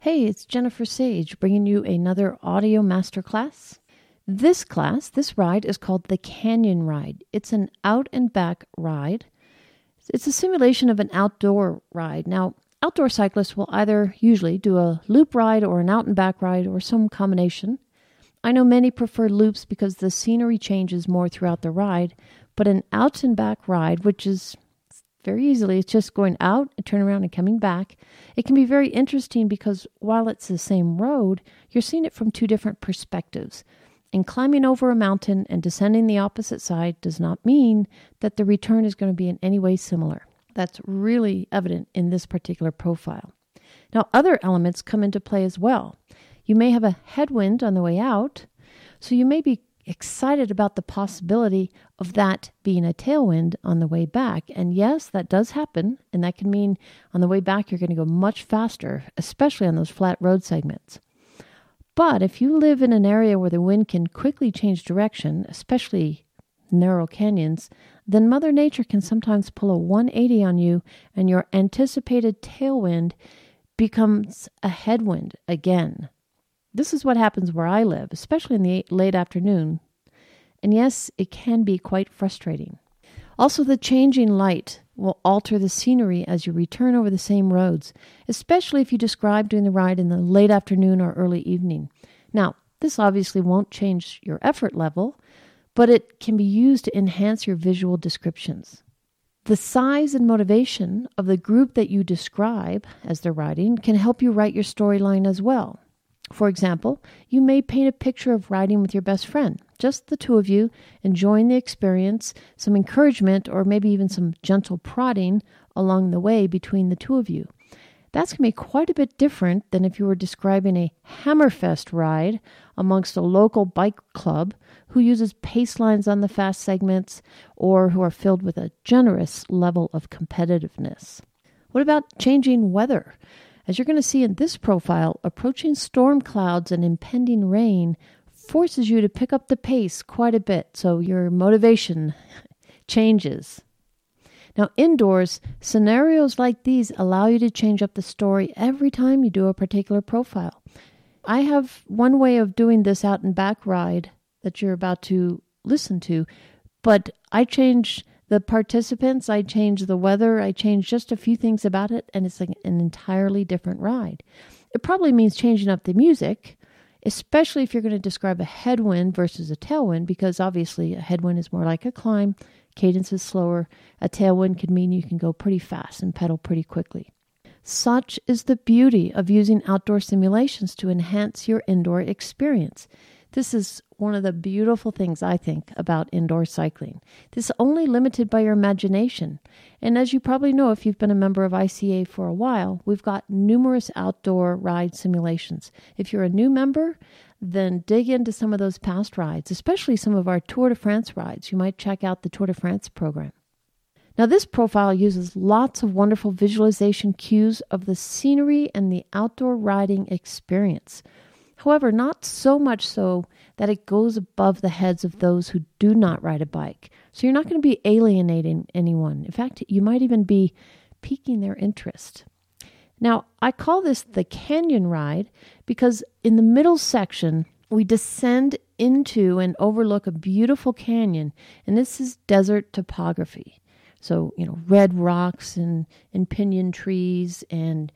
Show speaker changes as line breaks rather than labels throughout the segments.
Hey, it's Jennifer Sage bringing you another audio masterclass. This ride is called the Canyon Ride. It's an out and back ride. It's a simulation of an outdoor ride. Now, outdoor cyclists will either usually do a loop ride or an out and back ride or some combination. I know many prefer loops because the scenery changes more throughout the ride, but an out and back ride, which is very easily, it's just going out and turning around and coming back. It can be very interesting because while it's the same road, you're seeing it from two different perspectives. And climbing over a mountain and descending the opposite side does not mean that the return is going to be in any way similar. That's really evident in this particular profile. Now, other elements come into play as well. You may have a headwind on the way out, so you may be excited about the possibility of that being a tailwind on the way back. And yes, that does happen. And that can mean on the way back, you're going to go much faster, especially on those flat road segments. But if you live in an area where the wind can quickly change direction, especially narrow canyons, then Mother Nature can sometimes pull a 180 on you and your anticipated tailwind becomes a headwind again. This is what happens where I live, especially in the late afternoon. And yes, it can be quite frustrating. Also, the changing light will alter the scenery as you return over the same roads, especially if you describe doing the ride in the late afternoon or early evening. Now, this obviously won't change your effort level, but it can be used to enhance your visual descriptions. The size and motivation of the group that you describe as they're riding can help you write your storyline as well. For example, you may paint a picture of riding with your best friend, just the two of you, enjoying the experience, some encouragement, or maybe even some gentle prodding along the way between the two of you. That's going to be quite a bit different than if you were describing a Hammerfest ride amongst a local bike club who uses pace lines on the fast segments or who are filled with a generous level of competitiveness. What about changing weather? As you're going to see in this profile, approaching storm clouds and impending rain forces you to pick up the pace quite a bit, so your motivation changes. Now, indoors, scenarios like these allow you to change up the story every time you do a particular profile. I have one way of doing this out and back ride that you're about to listen to, but I change the participants, I change the weather, I change just a few things about it, and it's like an entirely different ride. It probably means changing up the music, especially if you're going to describe a headwind versus a tailwind, because obviously a headwind is more like a climb, cadence is slower. A tailwind could mean you can go pretty fast and pedal pretty quickly. Such is the beauty of using outdoor simulations to enhance your indoor experience. This is one of the beautiful things, I think, about indoor cycling. This is only limited by your imagination. And as you probably know, if you've been a member of ICA for a while, we've got numerous outdoor ride simulations. If you're a new member, then dig into some of those past rides, especially some of our Tour de France rides. You might check out the Tour de France program. Now, this profile uses lots of wonderful visualization cues of the scenery and the outdoor riding experience. However, not so much so that it goes above the heads of those who do not ride a bike. So you're not going to be alienating anyone. In fact, you might even be piquing their interest. Now, I call this the Canyon Ride because in the middle section, we descend into and overlook a beautiful canyon, and this is desert topography. So, red rocks and pinyon trees and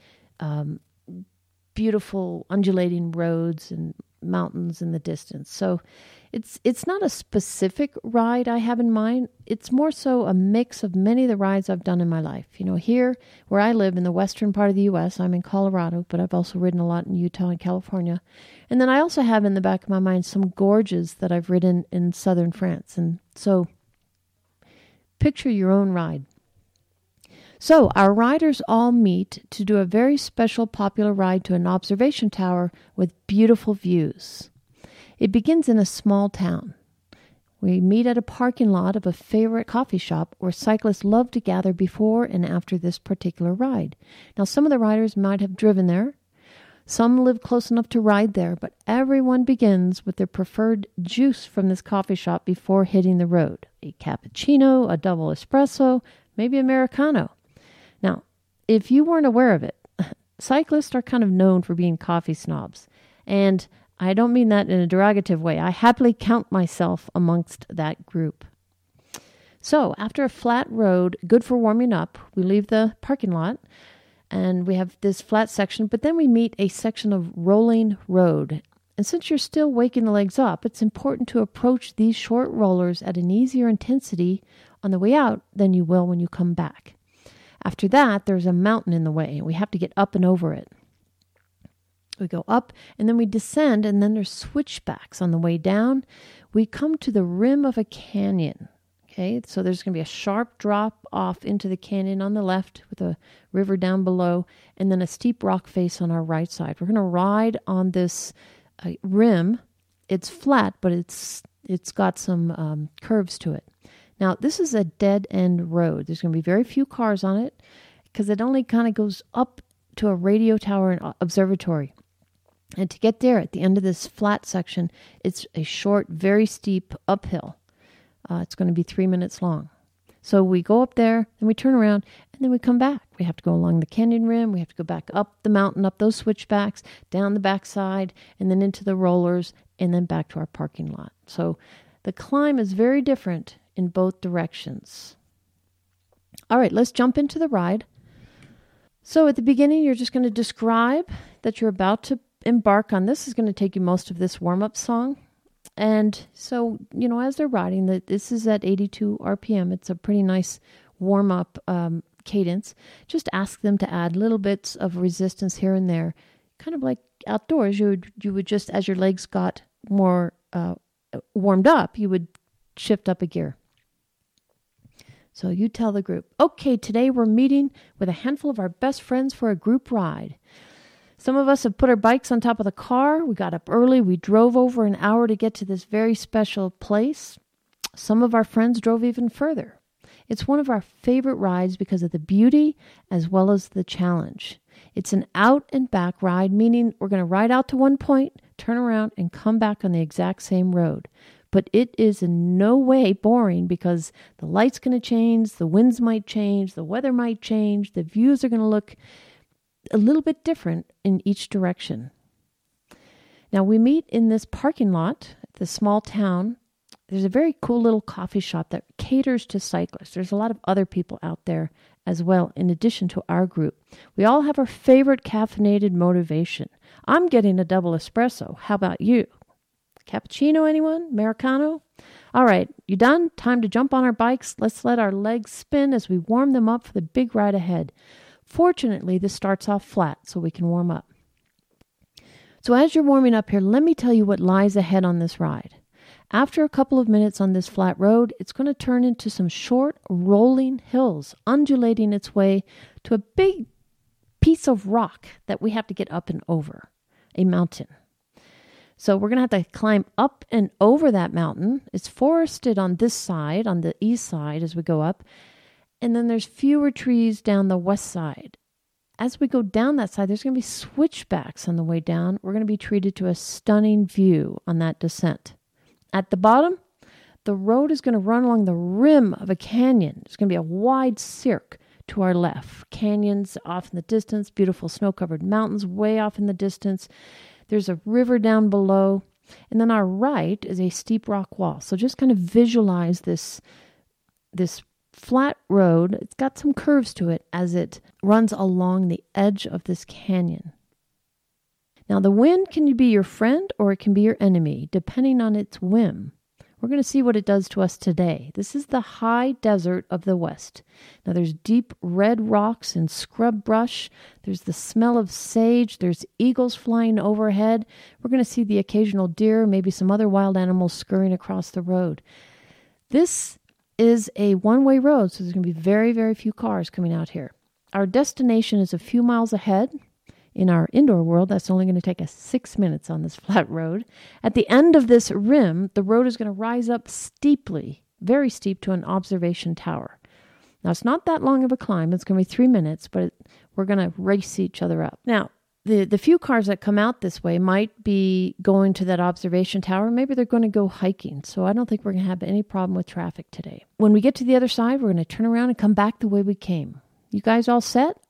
beautiful undulating roads and mountains in the distance. So it's not a specific ride I have in mind. It's more so a mix of many of the rides I've done in my life. Here where I live in the western part of the U.S., I'm in Colorado, but I've also ridden a lot in Utah and California. And then I also have in the back of my mind some gorges that I've ridden in southern France. And so picture your own ride. So our riders all meet to do a very special popular ride to an observation tower with beautiful views. It begins in a small town. We meet at a parking lot of a favorite coffee shop where cyclists love to gather before and after this particular ride. Now, some of the riders might have driven there. Some live close enough to ride there, but everyone begins with their preferred juice from this coffee shop before hitting the road. A cappuccino, a double espresso, maybe Americano. Now, if you weren't aware of it, cyclists are kind of known for being coffee snobs. And I don't mean that in a derogative way. I happily count myself amongst that group. So after a flat road, good for warming up, we leave the parking lot and we have this flat section, but then we meet a section of rolling road. And since you're still waking the legs up, it's important to approach these short rollers at an easier intensity on the way out than you will when you come back. After that, there's a mountain in the way, and we have to get up and over it. We go up, and then we descend, and then there's switchbacks on the way down. We come to the rim of a canyon. Okay, so there's going to be a sharp drop off into the canyon on the left with a river down below, and then a steep rock face on our right side. We're going to ride on this rim. It's flat, but it's got some curves to it. Now, this is a dead-end road. There's going to be very few cars on it because it only kind of goes up to a radio tower and observatory. And to get there at the end of this flat section, it's a short, very steep uphill. It's going to be 3 minutes long. So we go up there, then we turn around, and then we come back. We have to go along the canyon rim. We have to go back up the mountain, up those switchbacks, down the backside, and then into the rollers, and then back to our parking lot. So the climb is very different in both directions. All right, let's jump into the ride. So at the beginning, you're just going to describe that you're about to embark on this. Is going to take you most of this warm-up song. And so, as they're riding, this is at 82 RPM. It's a pretty nice warm-up cadence. Just ask them to add little bits of resistance here and there. Kind of like outdoors, you would just, as your legs got more warmed up, you would shift up a gear. So you tell the group, okay, today we're meeting with a handful of our best friends for a group ride. Some of us have put our bikes on top of the car. We got up early. We drove over an hour to get to this very special place. Some of our friends drove even further. It's one of our favorite rides because of the beauty as well as the challenge. It's an out and back ride, meaning we're going to ride out to one point, turn around, and come back on the exact same road. But it is in no way boring because the light's going to change, the winds might change, the weather might change, the views are going to look a little bit different in each direction. Now we meet in this parking lot, the small town. There's a very cool little coffee shop that caters to cyclists. There's a lot of other people out there as well, in addition to our group. We all have our favorite caffeinated motivation. I'm getting a double espresso. How about you? Cappuccino, anyone? Americano? All right, you done? Time to jump on our bikes. Let's let our legs spin as we warm them up for the big ride ahead. Fortunately, this starts off flat so we can warm up. So as you're warming up here, let me tell you what lies ahead on this ride. After a couple of minutes on this flat road, it's going to turn into some short, rolling hills, undulating its way to a big piece of rock that we have to get up and over, a mountain. So we're going to have to climb up and over that mountain. It's forested on this side, on the east side as we go up. And then there's fewer trees down the west side. As we go down that side, there's going to be switchbacks on the way down. We're going to be treated to a stunning view on that descent. At the bottom, the road is going to run along the rim of a canyon. There's going to be a wide cirque to our left. Canyons off in the distance, beautiful snow-covered mountains way off in the distance. There's a river down below. And then our right is a steep rock wall. So just kind of visualize this flat road. It's got some curves to it as it runs along the edge of this canyon. Now, the wind can be your friend or it can be your enemy, depending on its whim. We're going to see what it does to us today. This is the high desert of the West. Now, there's deep red rocks and scrub brush. There's the smell of sage. There's eagles flying overhead. We're going to see the occasional deer, maybe some other wild animals scurrying across the road. This is a one-way road, so there's going to be very, very few cars coming out here. Our destination is a few miles ahead. In our indoor world, that's only going to take us 6 minutes on this flat road. At the end of this rim, the road is going to rise up steeply, very steep, to an observation tower. Now, it's not that long of a climb. It's going to be 3 minutes, but we're going to race each other up. Now, the few cars that come out this way might be going to that observation tower. Maybe they're going to go hiking. So I don't think we're going to have any problem with traffic today. When we get to the other side, we're going to turn around and come back the way we came. You guys all set?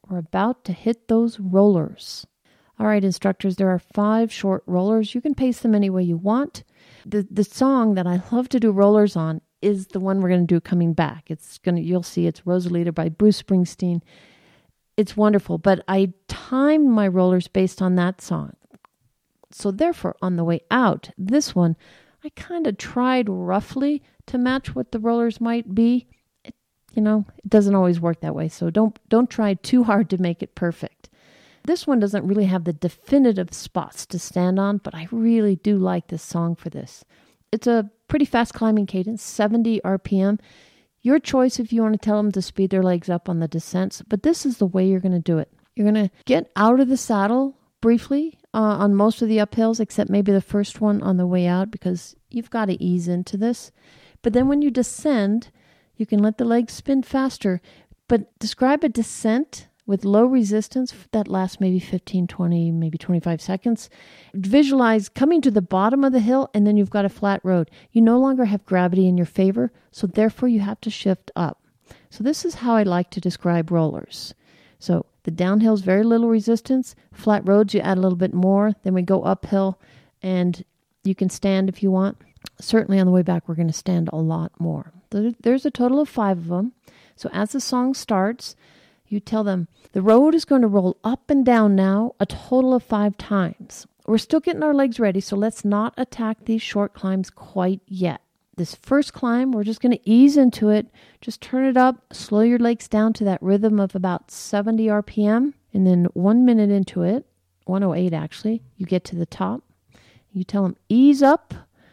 We're about to hit those rollers. All right, instructors, there are 5 short rollers. You can pace them any way you want. The song that I love to do rollers on is the one we're going to do coming back. You'll see it's Rosalita by Bruce Springsteen. It's wonderful, but I timed my rollers based on that song. So therefore, on the way out, this one, I kind of tried roughly to match what the rollers might be. It doesn't always work that way. So don't try too hard to make it perfect. This one doesn't really have the definitive spots to stand on, but I really do like this song for this. It's a pretty fast climbing cadence, 70 RPM. Your choice if you want to tell them to speed their legs up on the descents, but this is the way you're going to do it. You're going to get out of the saddle briefly on most of the uphills, except maybe the first one on the way out, because you've got to ease into this. But then when you descend, you can let the legs spin faster, but describe a descent with low resistance that lasts maybe 15, 20, maybe 25 seconds. Visualize coming to the bottom of the hill, and then you've got a flat road. You no longer have gravity in your favor, so therefore you have to shift up. So this is how I like to describe rollers. So the downhill is very little resistance. Flat roads, you add a little bit more. Then we go uphill, and you can stand if you want. Certainly on the way back, we're going to stand a lot more. There's a total of 5 of them. So as the song starts, you tell them, the road is going to roll up and down now a total of 5 times. We're still getting our legs ready, so let's not attack these short climbs quite yet. This first climb, we're just going to ease into it. Just turn it up, slow your legs down to that rhythm of about 70 RPM. And then 1 minute into it, 108 actually, you get to the top. You tell them, ease up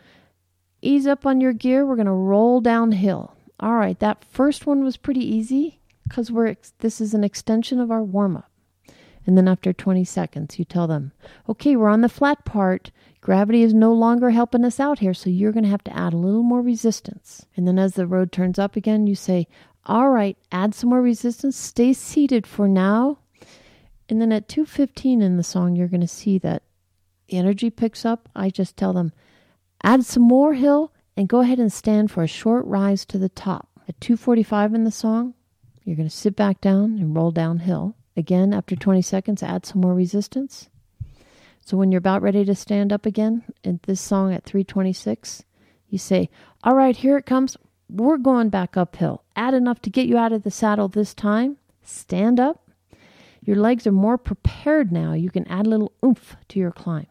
on your gear. We're going to roll downhill. All right, that first one was pretty easy, because this is an extension of our warm-up. And then after 20 seconds, you tell them, okay, we're on the flat part. Gravity is no longer helping us out here, so you're going to have to add a little more resistance. And then as the road turns up again, you say, all right, add some more resistance. Stay seated for now. And then at 2:15 in the song, you're going to see that the energy picks up. I just tell them, add some more hill and go ahead and stand for a short rise to the top. At 2:45 in the song, you're going to sit back down and roll downhill. Again, after 20 seconds, add some more resistance. So when you're about ready to stand up again, in this song at 3:26, you say, all right, here it comes. We're going back uphill. Add enough to get you out of the saddle this time. Stand up. Your legs are more prepared now. You can add a little oomph to your climb.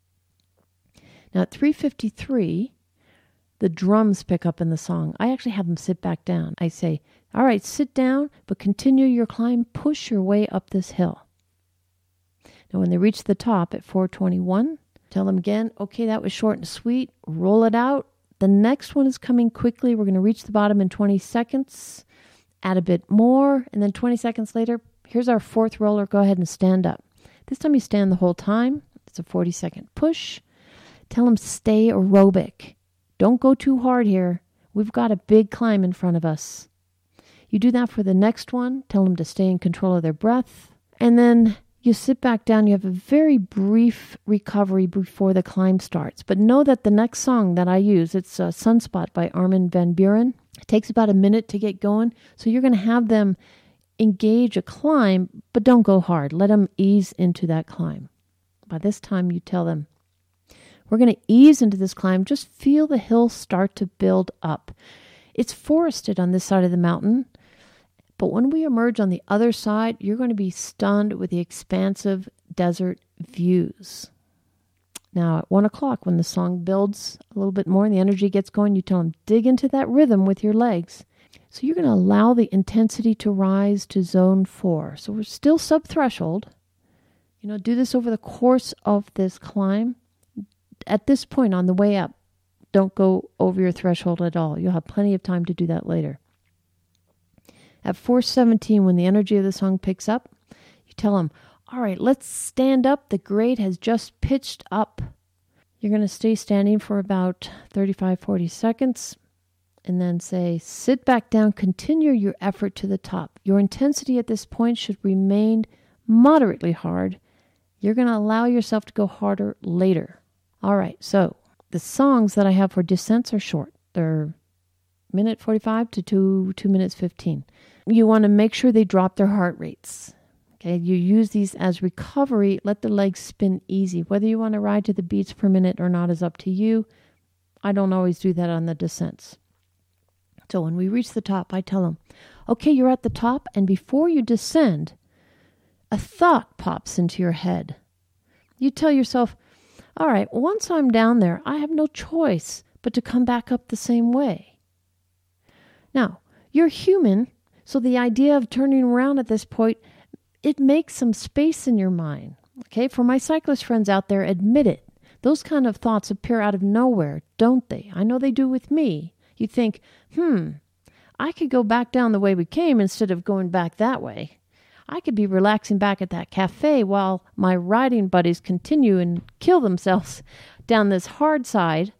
Now at 3:53, the drums pick up in the song. I actually have them sit back down. I say, all right, sit down, but continue your climb. Push your way up this hill. Now, when they reach the top at 4:21, tell them again, okay, that was short and sweet. Roll it out. The next one is coming quickly. We're going to reach the bottom in 20 seconds. Add a bit more. And then 20 seconds later, here's our 4th roller. Go ahead and stand up. This time you stand the whole time. It's a 40-second push. Tell them stay aerobic. Don't go too hard here. We've got a big climb in front of us. You do that for the next one. Tell them to stay in control of their breath. And then you sit back down. You have a very brief recovery before the climb starts. But know that the next song that I use, it's Sunspot by Armin van Buuren. It takes about a minute to get going. So you're going to have them engage a climb, but don't go hard. Let them ease into that climb. By this time, you tell them, we're going to ease into this climb. Just feel the hill start to build up. It's forested on this side of the mountain. But when we emerge on the other side, you're going to be stunned with the expansive desert views. Now, at 1 o'clock, when the song builds a little bit more and the energy gets going, you tell them, dig into that rhythm with your legs. So you're going to allow the intensity to rise to zone 4. So we're still sub-threshold. Do this over the course of this climb. At this point, on the way up, don't go over your threshold at all. You'll have plenty of time to do that later. At 4:17, when the energy of the song picks up, you tell them, all right, let's stand up. The grade has just pitched up. You're going to stay standing for about 35, 40 seconds and then say, sit back down, continue your effort to the top. Your intensity at this point should remain moderately hard. You're going to allow yourself to go harder later. All right, so the songs that I have for descents are short. They're minute 45 to 2 minutes 15. You want to make sure they drop their heart rates. Okay, you use these as recovery. Let the legs spin easy. Whether you want to ride to the beats per minute or not is up to you. I don't always do that on the descents. So when we reach the top, I tell them, okay, you're at the top, and before you descend, a thought pops into your head. You tell yourself, all right, once I'm down there, I have no choice but to come back up the same way. Now, you're human, so the idea of turning around at this point, it makes some space in your mind. Okay, for my cyclist friends out there, admit it. Those kind of thoughts appear out of nowhere, don't they? I know they do with me. You think, I could go back down the way we came instead of going back that way. I could be relaxing back at that cafe while my riding buddies continue and kill themselves down this hard side.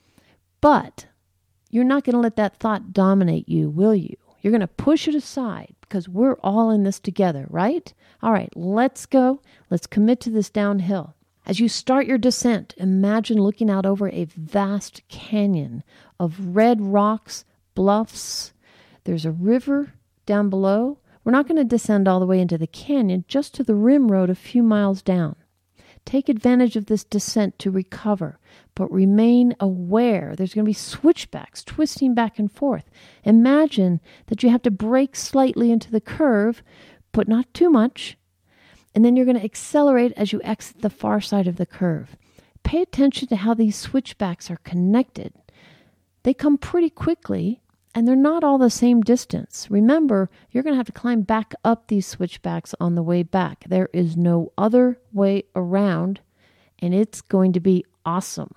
But you're not going to let that thought dominate you, will you? You're going to push it aside because we're all in this together, right? All right, let's go. Let's commit to this downhill. As you start your descent, imagine looking out over a vast canyon of red rocks, bluffs. There's a river down below. We're not going to descend all the way into the canyon, just to the rim road a few miles down. Take advantage of this descent to recover, but remain aware. There's going to be switchbacks, twisting back and forth. Imagine that you have to brake slightly into the curve, but not too much. And then you're going to accelerate as you exit the far side of the curve. Pay attention to how these switchbacks are connected. They come pretty quickly, and they're not all the same distance. Remember, you're going to have to climb back up these switchbacks on the way back. There is no other way around, and it's going to be awesome.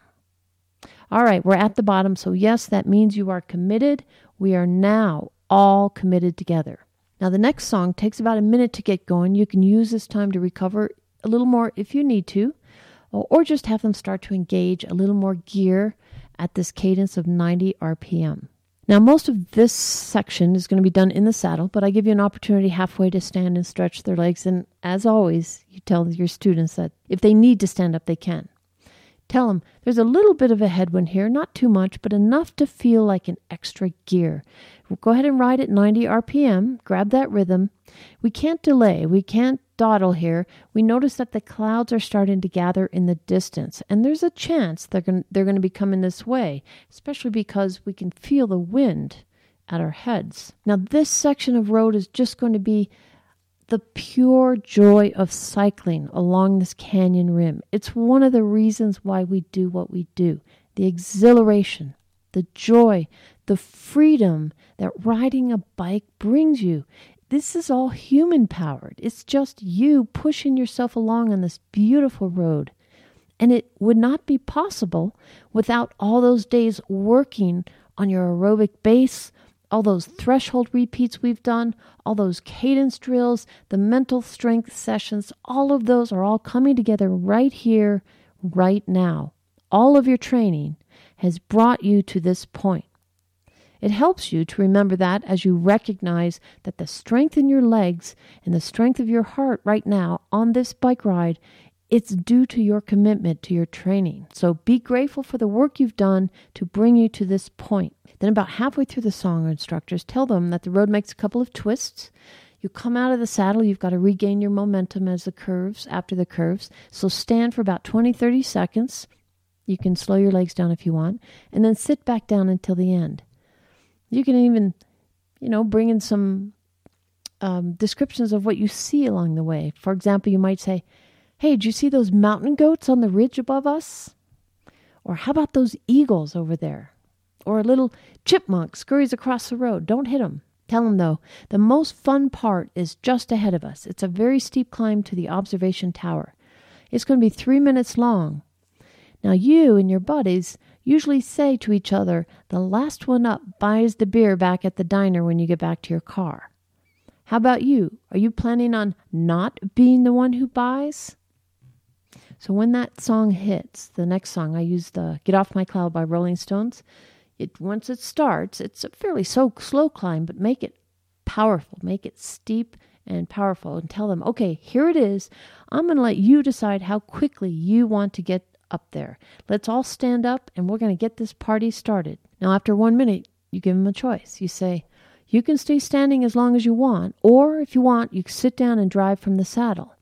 All right, we're at the bottom, so yes, that means you are committed. We are now all committed together. Now, the next song takes about a minute to get going. You can use this time to recover a little more if you need to, or just have them start to engage a little more gear at this cadence of 90 RPM. Now, most of this section is going to be done in the saddle, but I give you an opportunity halfway to stand and stretch their legs. And as always, you tell your students that if they need to stand up, they can. Tell them there's a little bit of a headwind here, not too much, but enough to feel like an extra gear. We'll go ahead and ride at 90 RPM, grab that rhythm. We can't delay. We can't dawdle here. We notice that the clouds are starting to gather in the distance, and there's a chance they're going to be coming this way, especially because we can feel the wind at our heads. Now, this section of road is just going to be the pure joy of cycling along this canyon rim. It's one of the reasons why we do what we do. The exhilaration, the joy, the freedom that riding a bike brings you. This is all human-powered. It's just you pushing yourself along on this beautiful road. And it would not be possible without all those days working on your aerobic base, all those threshold repeats we've done, all those cadence drills, the mental strength sessions. All of those are all coming together right here, right now. All of your training has brought you to this point. It helps you to remember that as you recognize that the strength in your legs and the strength of your heart right now on this bike ride, it's due to your commitment to your training. So be grateful for the work you've done to bring you to this point. Then about halfway through the song, instructors tell them that the road makes a couple of twists. You come out of the saddle, you've got to regain your momentum after the curves. So stand for about 20-30 seconds. You can slow your legs down if you want, and then sit back down until the end. You can even, bring in some descriptions of what you see along the way. For example, you might say, hey, did you see those mountain goats on the ridge above us? Or how about those eagles over there? Or a little chipmunk scurries across the road. Don't hit them. Tell them, though, the most fun part is just ahead of us. It's a very steep climb to the observation tower. It's going to be 3 minutes long. Now, you and your buddies usually say to each other, the last one up buys the beer back at the diner when you get back to your car. How about you? Are you planning on not being the one who buys? So when that song hits, the next song, I use the Get Off My Cloud by Rolling Stones. Once it starts, it's a fairly slow climb, but make it powerful, make it steep and powerful, and tell them, okay, here it is. I'm going to let you decide how quickly you want to get up there. Let's all stand up and we're going to get this party started. Now, after 1 minute, you give them a choice. You say, You can stay standing as long as you want, or if you want, you can sit down and drive from the saddle.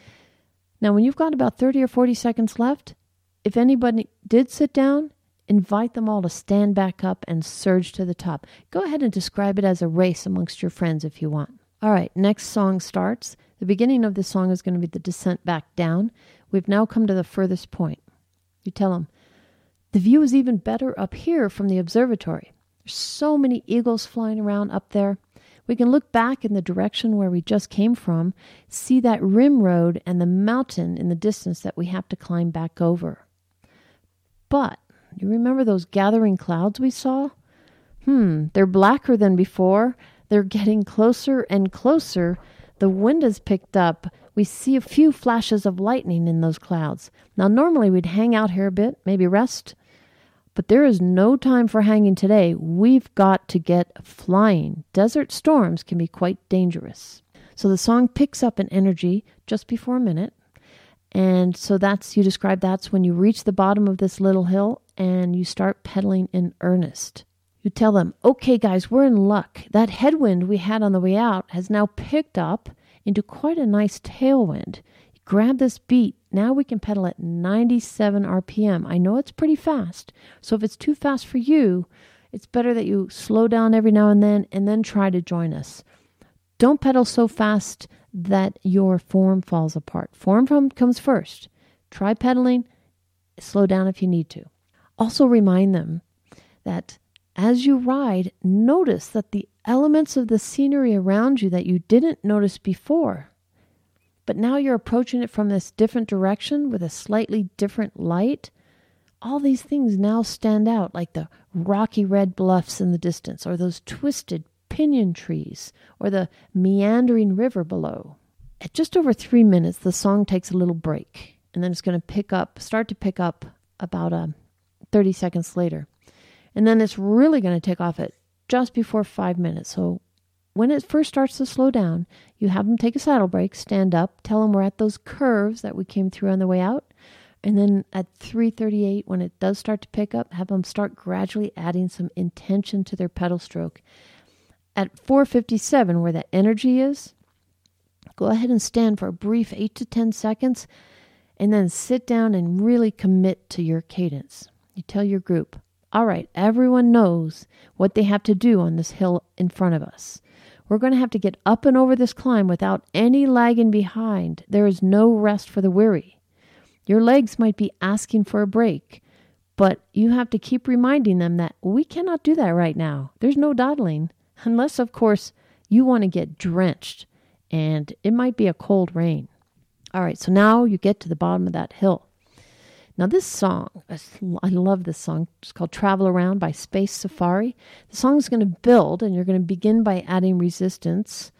Now, when you've got about 30 or 40 seconds left, if anybody did sit down, invite them all to stand back up and surge to the top. Go ahead and describe it as a race amongst your friends if you want. All right, next song starts. The beginning of this song is going to be the descent back down. We've now come to the furthest point. You tell them, the view is even better up here from the observatory. There's so many eagles flying around up there. We can look back in the direction where we just came from, see that rim road and the mountain in the distance that we have to climb back over. But you remember those gathering clouds we saw? They're blacker than before. They're getting closer and closer. The wind has picked up. We see a few flashes of lightning in those clouds. Now, normally we'd hang out here a bit, maybe rest. But there is no time for hanging today. We've got to get flying. Desert storms can be quite dangerous. So the song picks up in energy just before a minute. And so you describe that's when you reach the bottom of this little hill and you start pedaling in earnest. You tell them, okay, guys, we're in luck. That headwind we had on the way out has now picked up into quite a nice tailwind. Grab this beat. Now we can pedal at 97 RPM. I know it's pretty fast. So if it's too fast for you, it's better that you slow down every now and then try to join us. Don't pedal so fast that your form falls apart. Form comes first. Try pedaling. Slow down if you need to. Also remind them that as you ride, notice that the elements of the scenery around you that you didn't notice before, but now you're approaching it from this different direction with a slightly different light. All these things now stand out, like the rocky red bluffs in the distance, or those twisted pinyon trees, or the meandering river below. At just over 3 minutes, the song takes a little break, and then it's going to start to pick up about 30 seconds later. And then it's really going to take off at just before 5 minutes. So when it first starts to slow down, you have them take a saddle break, stand up, tell them we're at those curves that we came through on the way out. And then at 3:38, when it does start to pick up, have them start gradually adding some intention to their pedal stroke. At 4:57, where that energy is, go ahead and stand for a brief 8 to 10 seconds, and then sit down and really commit to your cadence. You tell your group, all right, everyone knows what they have to do on this hill in front of us. We're going to have to get up and over this climb without any lagging behind. There is no rest for the weary. Your legs might be asking for a break, but you have to keep reminding them that we cannot do that right now. There's no dawdling, unless, of course, you want to get drenched, and it might be a cold rain. All right, so now you get to the bottom of that hill. Now this song, I love this song. It's called Travel Around by Space Safari. The song is going to build, and you're going to begin by adding resistance.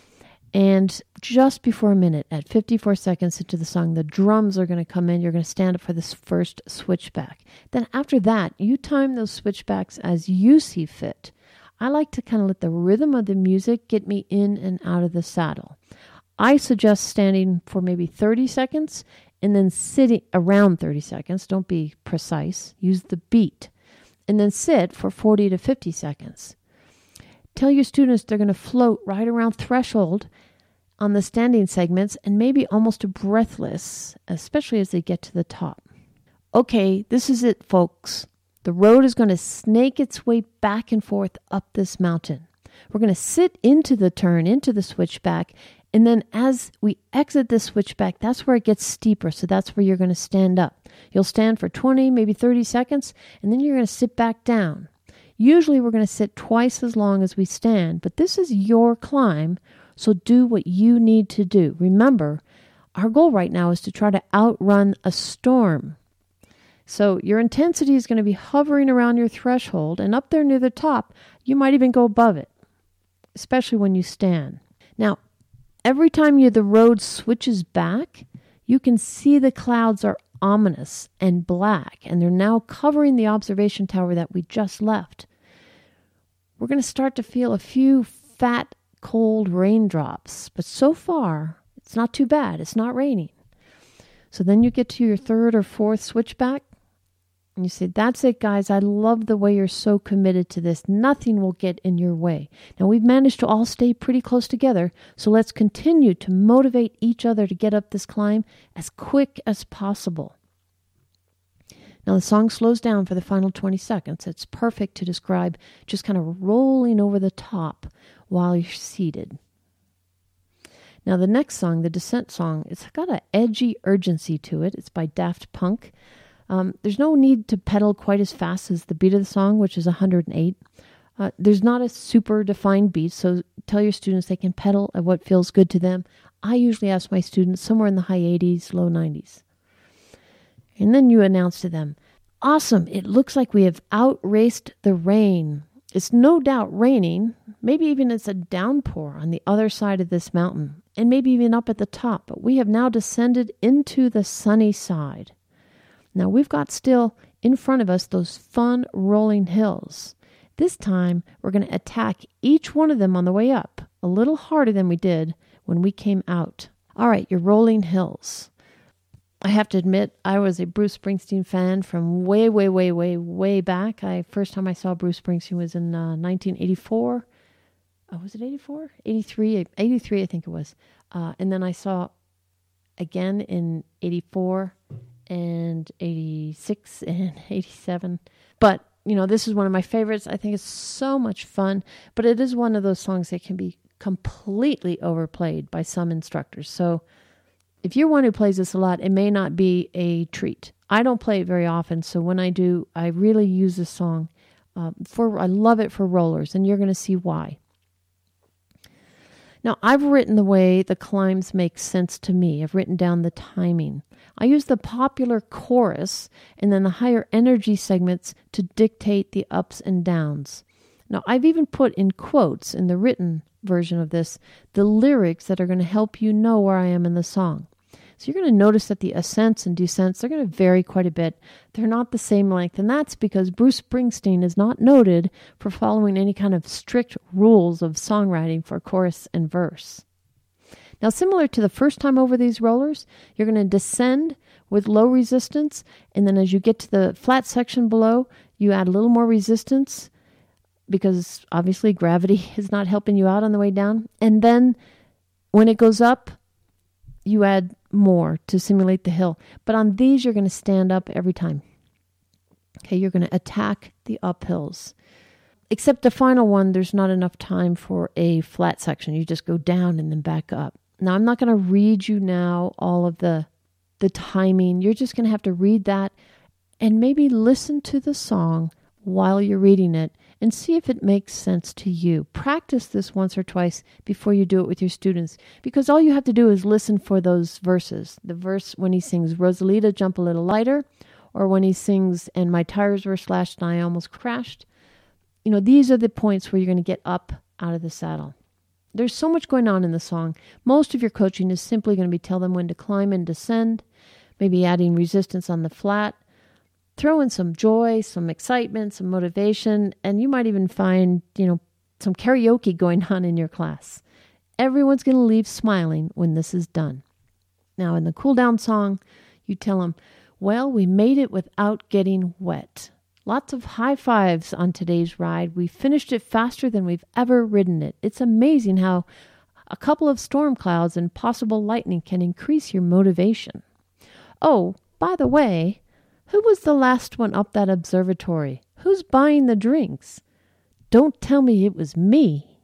And just before a minute, at 54 seconds into the song, the drums are going to come in. You're going to stand up for this first switchback. Then after that, you time those switchbacks as you see fit. I like to kind of let the rhythm of the music get me in and out of the saddle. I suggest standing for maybe 30 seconds and then sitting around 30 seconds. Don't be precise. Use the beat. And then sit for 40 to 50 seconds. Tell your students they're going to float right around threshold on the standing segments and maybe almost breathless, especially as they get to the top. Okay, this is it, folks. The road is going to snake its way back and forth up this mountain. We're going to sit into the turn, into the switchback, and then as we exit this switchback, that's where it gets steeper, so that's where you're going to stand up. You'll stand for 20, maybe 30 seconds, and then you're going to sit back down. Usually we're going to sit twice as long as we stand, but this is your climb, so do what you need to do. Remember, our goal right now is to try to outrun a storm. So your intensity is going to be hovering around your threshold, and up there near the top, you might even go above it, especially when you stand. Now, every time the road switches back, you can see the clouds are ominous and black, and they're now covering the observation tower that we just left. We're going to start to feel a few fat, cold raindrops, but so far, it's not too bad. It's not raining. So then you get to your third or fourth switchback, And you say, that's it, guys. I love the way you're so committed to this. Nothing will get in your way. Now, we've managed to all stay pretty close together, so let's continue to motivate each other to get up this climb as quick as possible. Now, the song slows down for the final 20 seconds. It's perfect to describe just kind of rolling over the top while you're seated. Now, the next song, the descent song, it's got an edgy urgency to it. It's by Daft Punk. There's no need to pedal quite as fast as the beat of the song, which is 108. There's not a super defined beat, so tell your students they can pedal at what feels good to them. I usually ask my students somewhere in the high 80s, low 90s. And then you announce to them, awesome, it looks like we have outraced the rain. It's no doubt raining. Maybe even it's a downpour on the other side of this mountain, and maybe even up at the top, but we have now descended into the sunny side. Now we've got still in front of us those fun rolling hills. This time we're going to attack each one of them on the way up a little harder than we did when we came out. All right, your rolling hills. I have to admit, I was a Bruce Springsteen fan from way back. First time I saw Bruce Springsteen was in 1984. Was it 84? 83, I think it was. And then I saw again in 84 and 86 and 87. But, this is one of my favorites. I think it's so much fun, but it is one of those songs that can be completely overplayed by some instructors. So if you're one who plays this a lot, it may not be a treat. I don't play it very often, so when I do, I really use this song. I love it for rollers, and you're going to see why. Now, I've written the way the climbs make sense to me. I've written down the timing. I use the popular chorus and then the higher energy segments to dictate the ups and downs. Now, I've even put in quotes in the written version of this, the lyrics that are going to help you know where I am in the song. So you're going to notice that the ascents and descents, they're going to vary quite a bit. They're not the same length, and that's because Bruce Springsteen is not noted for following any kind of strict rules of songwriting for chorus and verse. Now, similar to the first time over these rollers, you're going to descend with low resistance, and then as you get to the flat section below, you add a little more resistance because obviously gravity is not helping you out on the way down. And then when it goes up, you add more to simulate the hill. But on these, you're going to stand up every time. Okay, you're going to attack the uphills. Except the final one, there's not enough time for a flat section. You just go down and then back up. Now, I'm not going to read you now all of the timing. You're just going to have to read that and maybe listen to the song while you're reading it and see if it makes sense to you. Practice this once or twice before you do it with your students, because all you have to do is listen for those verses. The verse when he sings, Rosalita, jump a little lighter, or when he sings, and my tires were slashed and I almost crashed. These are the points where you're going to get up out of the saddle. There's so much going on in the song. Most of your coaching is simply going to be tell them when to climb and descend, maybe adding resistance on the flat, throw in some joy, some excitement, some motivation, and you might even find, some karaoke going on in your class. Everyone's going to leave smiling when this is done. Now, in the cool down song, you tell them, well, we made it without getting wet. Lots of high fives on today's ride. We finished it faster than we've ever ridden it. It's amazing how a couple of storm clouds and possible lightning can increase your motivation. Oh, by the way, who was the last one up that observatory? Who's buying the drinks? Don't tell me it was me.